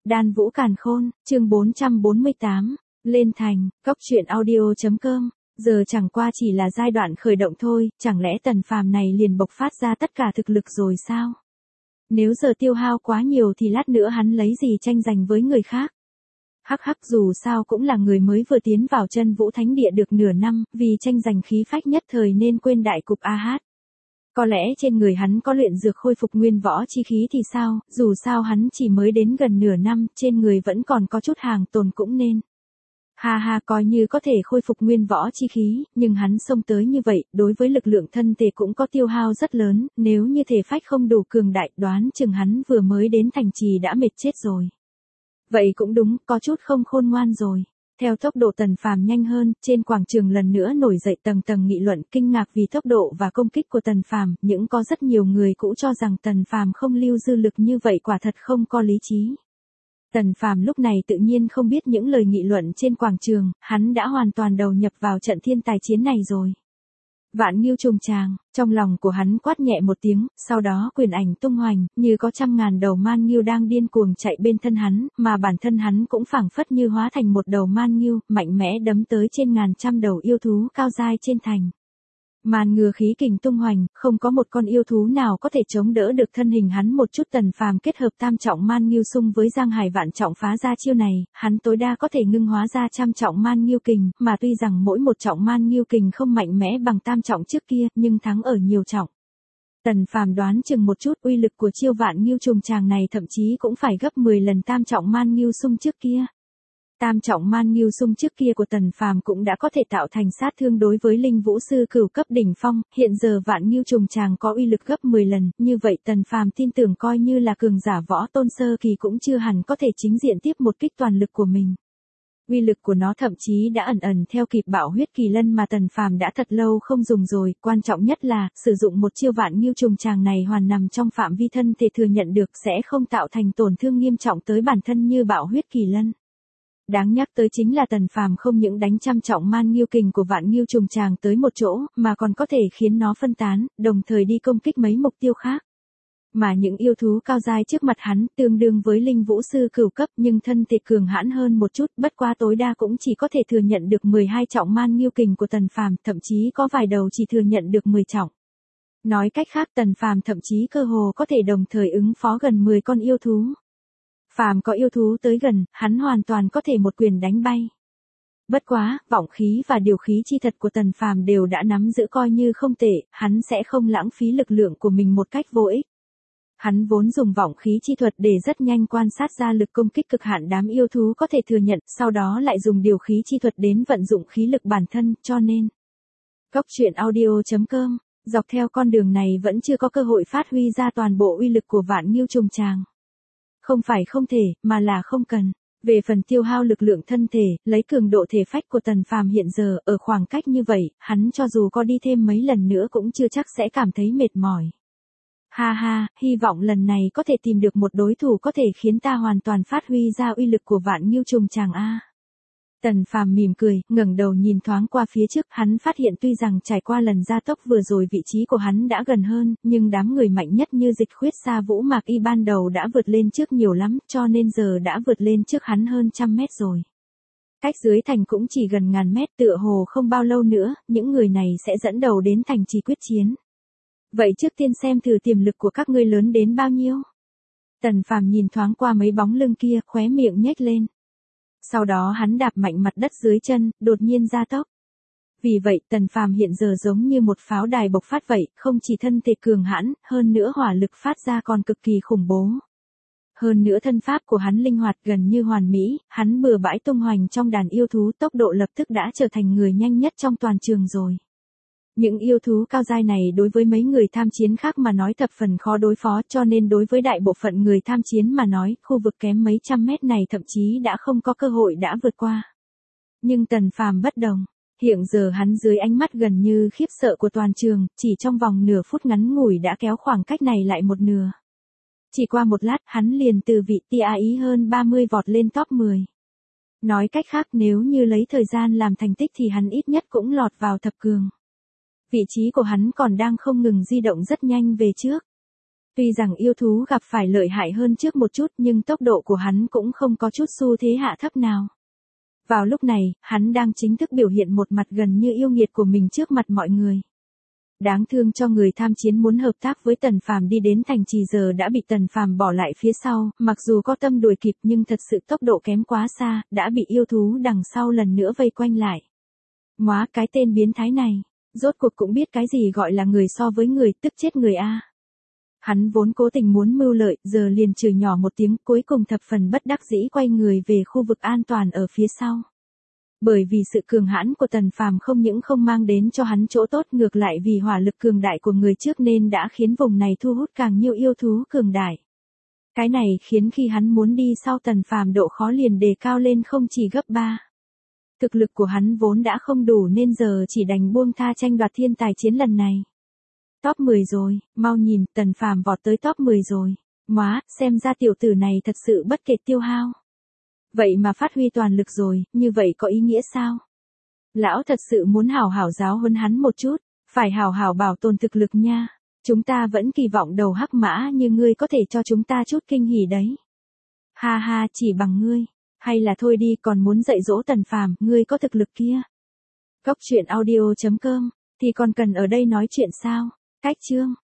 Đan Vũ Càn Khôn, chương 448, lên thành, cốc truyện audio.com. Giờ chẳng qua chỉ là giai đoạn khởi động thôi, chẳng lẽ Tần Phàm này liền bộc phát ra tất cả thực lực rồi sao? Nếu giờ tiêu hao quá nhiều thì lát nữa hắn lấy gì tranh giành với người khác? Hắc hắc, dù sao cũng là người mới vừa tiến vào Chân Vũ Thánh Địa được nửa năm, vì tranh giành khí phách nhất thời nên quên đại cục AH. Có lẽ trên người hắn có luyện dược khôi phục nguyên võ chi khí thì sao, dù sao hắn chỉ mới đến gần nửa năm, trên người vẫn còn có chút hàng tồn cũng nên. Ha ha, coi như có thể khôi phục nguyên võ chi khí, nhưng hắn xông tới như vậy, đối với lực lượng thân thể cũng có tiêu hao rất lớn, nếu như thể phách không đủ cường đại, đoán chừng hắn vừa mới đến thành trì đã mệt chết rồi. Vậy cũng đúng, có chút không khôn ngoan rồi. Theo tốc độ Tần Phàm nhanh hơn, trên quảng trường lần nữa nổi dậy tầng tầng nghị luận kinh ngạc vì tốc độ và công kích của Tần Phàm, những có rất nhiều người cũ cho rằng Tần Phàm không lưu dư lực như vậy quả thật không có lý trí. Tần Phàm lúc này tự nhiên không biết những lời nghị luận trên quảng trường, hắn đã hoàn toàn đầu nhập vào trận thiên tài chiến này rồi. Vạn Ngưu trùng tràng, trong lòng của hắn quát nhẹ một tiếng, sau đó quyền ảnh tung hoành, như có trăm ngàn đầu man ngưu đang điên cuồng chạy bên thân hắn, mà bản thân hắn cũng phảng phất như hóa thành một đầu man ngưu, mạnh mẽ đấm tới trên ngàn trăm đầu yêu thú cao dai trên thành. Man ngựa khí kình tung hoành, không có một con yêu thú nào có thể chống đỡ được thân hình hắn một chút. Tần Phàm kết hợp tam trọng man ngưu xung với Giang Hải vạn trọng phá ra chiêu này, hắn tối đa có thể ngưng hóa ra trăm trọng man ngưu kình, mà tuy rằng mỗi một trọng man ngưu kình không mạnh mẽ bằng tam trọng trước kia, nhưng thắng ở nhiều trọng. Tần Phàm đoán chừng một chút uy lực của chiêu Vạn Ngưu trùng tràng này thậm chí cũng phải gấp 10 lần tam trọng man ngưu xung trước kia. Tam trọng man ngưu xung trước kia của Tần Phàm cũng đã có thể tạo thành sát thương đối với linh vũ sư cửu cấp đỉnh phong, hiện giờ Vạn Ngưu trùng tràng có uy lực gấp 10 lần, như vậy Tần Phàm tin tưởng coi như là cường giả võ tôn sơ kỳ cũng chưa hẳn có thể chính diện tiếp một kích toàn lực của mình. Uy lực của nó thậm chí đã ẩn ẩn theo kịp Bạo Huyết Kỳ Lân mà Tần Phàm đã thật lâu không dùng rồi, quan trọng nhất là, sử dụng một chiêu Vạn Ngưu trùng tràng này hoàn nằm trong phạm vi thân thể thừa nhận được sẽ không tạo thành tổn thương nghiêm trọng tới bản thân như Bạo Huyết Kỳ Lân. Đáng nhắc tới chính là Tần Phàm không những đánh trăm trọng man ngưu kình của Vạn Ngưu trùng tràng tới một chỗ, mà còn có thể khiến nó phân tán, đồng thời đi công kích mấy mục tiêu khác. Mà những yêu thú cao dai trước mặt hắn tương đương với linh vũ sư cửu cấp nhưng thân thể cường hãn hơn một chút, bất quá tối đa cũng chỉ có thể thừa nhận được 12 trọng man ngưu kình của Tần Phàm, thậm chí có vài đầu chỉ thừa nhận được 10 trọng. Nói cách khác Tần Phàm thậm chí cơ hồ có thể đồng thời ứng phó gần 10 con yêu thú. Phàm có yêu thú tới gần, hắn hoàn toàn có thể một quyền đánh bay. Bất quá, vọng khí và điều khí chi thật của Tần Phàm đều đã nắm giữ coi như không tệ, hắn sẽ không lãng phí lực lượng của mình một cách vô ích. Hắn vốn dùng vọng khí chi thuật để rất nhanh quan sát ra lực công kích cực hạn đám yêu thú có thể thừa nhận, sau đó lại dùng điều khí chi thuật đến vận dụng khí lực bản thân, cho nên. Cốc truyện audio.com, dọc theo con đường này vẫn chưa có cơ hội phát huy ra toàn bộ uy lực của Vạn Ngưu trùng tràng. Không phải không thể, mà là không cần. Về phần tiêu hao lực lượng thân thể, lấy cường độ thể phách của Tần Phàm hiện giờ, ở khoảng cách như vậy, hắn cho dù có đi thêm mấy lần nữa cũng chưa chắc sẽ cảm thấy mệt mỏi. Ha ha, hy vọng lần này có thể tìm được một đối thủ có thể khiến ta hoàn toàn phát huy ra uy lực của Vạn Ngưu trùng tràng a. Tần Phàm mỉm cười, ngẩng đầu nhìn thoáng qua phía trước, hắn phát hiện tuy rằng trải qua lần gia tốc vừa rồi vị trí của hắn đã gần hơn, nhưng đám người mạnh nhất như Dịch Khuyết Sa Vũ Mạc Y ban đầu đã vượt lên trước nhiều lắm, cho nên giờ đã vượt lên trước hắn hơn trăm mét rồi. Cách dưới thành cũng chỉ gần ngàn mét, tựa hồ không bao lâu nữa, những người này sẽ dẫn đầu đến thành trì quyết chiến. Vậy trước tiên xem thử tiềm lực của các ngươi lớn đến bao nhiêu. Tần Phàm nhìn thoáng qua mấy bóng lưng kia, khóe miệng nhếch lên. Sau đó hắn đạp mạnh mặt đất dưới chân, đột nhiên gia tốc. Vì vậy Tần Phàm hiện giờ giống như một pháo đài bộc phát vậy, không chỉ thân thể cường hãn, hơn nữa hỏa lực phát ra còn cực kỳ khủng bố. Hơn nữa thân pháp của hắn linh hoạt gần như hoàn mỹ, hắn bừa bãi tung hoành trong đàn yêu thú, tốc độ lập tức đã trở thành người nhanh nhất trong toàn trường rồi. Những yêu thú cao giai này đối với mấy người tham chiến khác mà nói thập phần khó đối phó, cho nên đối với đại bộ phận người tham chiến mà nói, khu vực kém mấy trăm mét này thậm chí đã không có cơ hội đã vượt qua. Nhưng Tần Phàm bất đồng, hiện giờ hắn dưới ánh mắt gần như khiếp sợ của toàn trường, chỉ trong vòng nửa phút ngắn ngủi đã kéo khoảng cách này lại một nửa. Chỉ qua một lát, hắn liền từ vị TAI hơn 30 vọt lên top 10. Nói cách khác nếu như lấy thời gian làm thành tích thì hắn ít nhất cũng lọt vào thập cường. Vị trí của hắn còn đang không ngừng di động rất nhanh về trước. Tuy rằng yêu thú gặp phải lợi hại hơn trước một chút nhưng tốc độ của hắn cũng không có chút xu thế hạ thấp nào. Vào lúc này, hắn đang chính thức biểu hiện một mặt gần như yêu nghiệt của mình trước mặt mọi người. Đáng thương cho người tham chiến muốn hợp tác với Tần Phàm đi đến thành trì giờ đã bị Tần Phàm bỏ lại phía sau, mặc dù có tâm đuổi kịp nhưng thật sự tốc độ kém quá xa, đã bị yêu thú đằng sau lần nữa vây quanh lại. Móa cái tên biến thái này, rốt cuộc cũng biết cái gì gọi là người so với người, tức chết người a. Hắn vốn cố tình muốn mưu lợi, giờ liền chửi nhỏ một tiếng, cuối cùng thập phần bất đắc dĩ quay người về khu vực an toàn ở phía sau. Bởi vì sự cường hãn của Tần Phàm không những không mang đến cho hắn chỗ tốt, ngược lại vì hỏa lực cường đại của người trước nên đã khiến vùng này thu hút càng nhiều yêu thú cường đại. Cái này khiến khi hắn muốn đi sau Tần Phàm độ khó liền đề cao lên không chỉ gấp 3. Thực lực của hắn vốn đã không đủ nên giờ chỉ đành buông tha tranh đoạt thiên tài chiến lần này. Top 10 rồi, mau nhìn, Tần Phàm vọt tới top 10 rồi. Móa, xem ra tiểu tử này thật sự bất kể tiêu hao. Vậy mà phát huy toàn lực rồi, như vậy có ý nghĩa sao? Lão thật sự muốn hảo hảo giáo huấn hắn một chút, phải hảo hảo bảo tồn thực lực nha. Chúng ta vẫn kỳ vọng đầu hắc mã như ngươi có thể cho chúng ta chút kinh hỉ đấy. Ha ha, chỉ bằng ngươi. Hay là thôi đi, còn muốn dạy dỗ Tần Phàm, ngươi có thực lực kia. Cốc truyện audio.com, thì còn cần ở đây nói chuyện sao? Cách chương.